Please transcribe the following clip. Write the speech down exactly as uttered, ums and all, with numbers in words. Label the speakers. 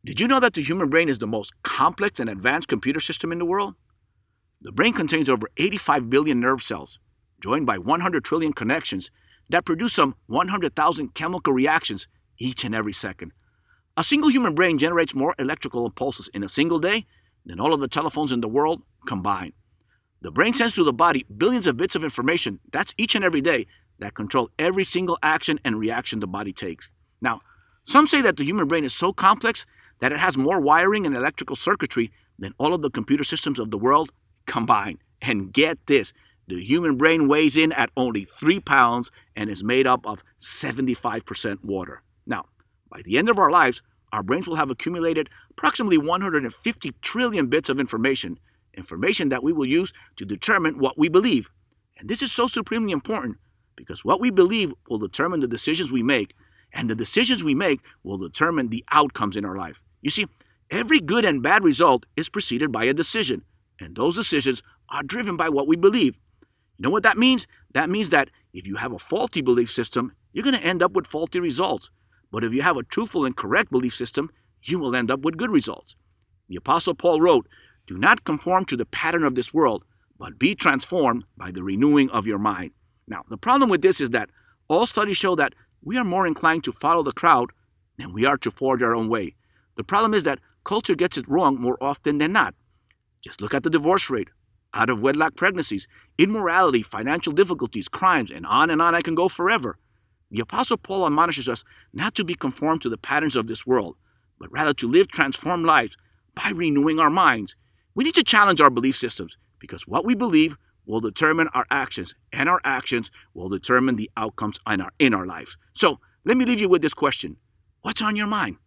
Speaker 1: Did you know that the human brain is the most complex and advanced computer system in the world? The brain contains over eighty-five billion nerve cells, joined by one hundred trillion connections that produce some one hundred thousand chemical reactions each and every second. A single human brain generates more electrical impulses in a single day than all of the telephones in the world combined. The brain sends to the body billions of bits of information, that's each and every day, that control every single action and reaction the body takes. Now, some say that the human brain is so complex that it has more wiring and electrical circuitry than all of the computer systems of the world combined. And get this, the human brain weighs in at only three pounds and is made up of seventy-five percent water. Now, by the end of our lives, our brains will have accumulated approximately one hundred fifty trillion bits of information, information that we will use to determine what we believe. And this is so supremely important because what we believe will determine the decisions we make, and the decisions we make will determine the outcomes in our life. You see, every good and bad result is preceded by a decision, and those decisions are driven by what we believe. You know what that means? That means that if you have a faulty belief system, you're going to end up with faulty results. But if you have a truthful and correct belief system, you will end up with good results. The Apostle Paul wrote, "Do not conform to the pattern of this world, but be transformed by the renewing of your mind." Now, the problem with this is that all studies show that we are more inclined to follow the crowd than we are to forge our own way. The problem is that culture gets it wrong more often than not. Just look at the divorce rate, out of wedlock pregnancies, immorality, financial difficulties, crimes, and on and on I can go forever. The Apostle Paul admonishes us not to be conformed to the patterns of this world, but rather to live transformed lives by renewing our minds. We need to challenge our belief systems because what we believe will determine our actions, and our actions will determine the outcomes in our, in our lives. So let me leave you with this question. What's on your mind?